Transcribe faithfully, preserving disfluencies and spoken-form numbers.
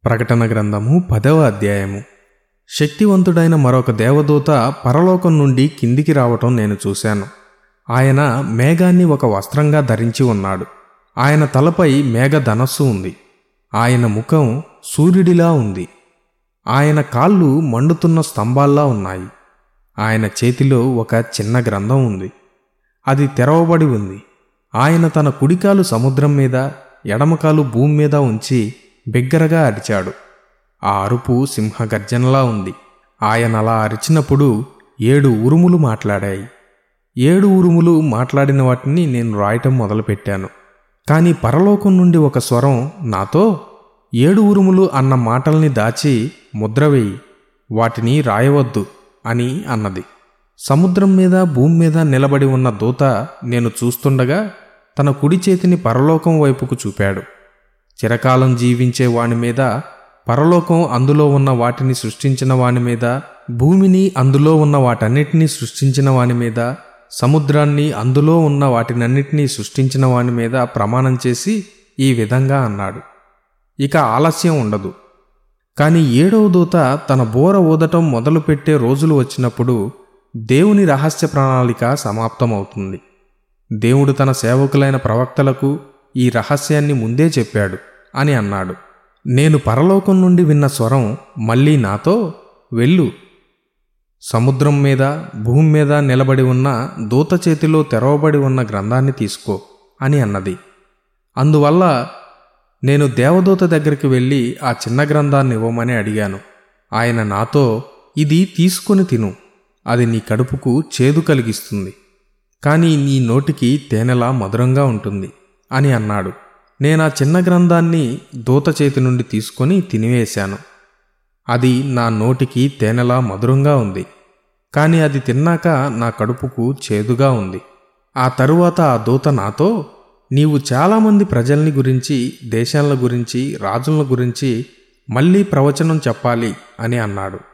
ప్రకటన గ్రంథము పదవ అధ్యాయము. శక్తివంతుడైన మరొక దేవదూత పరలోకం నుండి కిందికి రావటం నేను చూశాను. ఆయన మేఘాన్ని ఒక వస్త్రంగా ధరించి ఉన్నాడు. ఆయన తలపై మేఘ ధనస్సు ఉంది. ఆయన ముఖం సూర్యుడిలా ఉంది. ఆయన కాళ్ళు మండుతున్న స్తంభాల్లా ఉన్నాయి. ఆయన చేతిలో ఒక చిన్న గ్రంథం ఉంది. అది తెరవబడి ఉంది. ఆయన తన కుడికాలు సముద్రం మీద, ఎడమకాలు భూమి మీద ఉంచి బిగ్గరగా అరిచాడు. ఆ అరుపు సింహగర్జనలా ఉంది. ఆయన అలా అరిచినప్పుడు ఏడు ఉరుములు మాట్లాడాయి. ఏడు ఉరుములు మాట్లాడిన వాటిని నేను రాయటం మొదలుపెట్టాను. కానీ పరలోకం నుండి ఒక స్వరం నాతో, ఏడు ఉరుములు అన్న మాటల్ని దాచి ముద్రవేయి, వాటిని రాయవద్దు అని అన్నది. సముద్రం మీద భూమి మీద నిలబడి ఉన్న దూత నేను చూస్తుండగా తన కుడి చేతిని పరలోకం వైపుకు చూపాడు. చిరకాలం జీవించే వాని మీద, పరలోకం అందులో ఉన్న వాటిని సృష్టించిన వాని మీద, భూమిని అందులో ఉన్న వాటన్నిటినీ సృష్టించిన వాని మీద, సముద్రాన్ని అందులో ఉన్న వాటినన్నిటినీ సృష్టించిన వాని మీద ప్రమాణం చేసి ఈ విధంగా అన్నాడు, ఇక ఆలస్యం ఉండదు. కానీ ఏడవ దూత తన బోర ఊదటం మొదలుపెట్టే రోజులు వచ్చినప్పుడు దేవుని రహస్య ప్రణాళిక సమాప్తమవుతుంది. దేవుడు తన సేవకులైన ప్రవక్తలకు ఈ రహస్యాన్ని ముందే చెప్పాడు అని అన్నాడు. నేను పరలోకం నుండి విన్న స్వరం మళ్ళీ నాతో, వెళ్ళు, సముద్రం మీద భూమి మీద నిలబడి ఉన్న దూత చేతిలో తెరవబడి ఉన్న గ్రంథాన్ని తీసుకో అని అన్నది. అందువల్ల నేను దేవదూత దగ్గరికి వెళ్ళి ఆ చిన్న గ్రంథాన్ని ఇవ్వమని అడిగాను. ఆయన నాతో, ఇది తీసుకొని తిను, అది నీ కడుపుకు చేదు కలిగిస్తుంది, కానీ నీ నోటికి తేనెలా మధురంగా ఉంటుంది అని అన్నాడు. నేనా చిన్న గ్రంథాన్ని దూత చేతి నుండి తీసుకొని తినివేశాను. అది నా నోటికి తేనెలా మధురంగా ఉంది, కానీ అది తిన్నాక నా కడుపుకు చేదుగా ఉంది. ఆ తరువాత ఆ దూత నాతో, నీవు చాలామంది ప్రజల్ని గురించి, దేశాల గురించి, రాజుల గురించి మళ్ళీ ప్రవచనం చెప్పాలి అని అన్నాడు.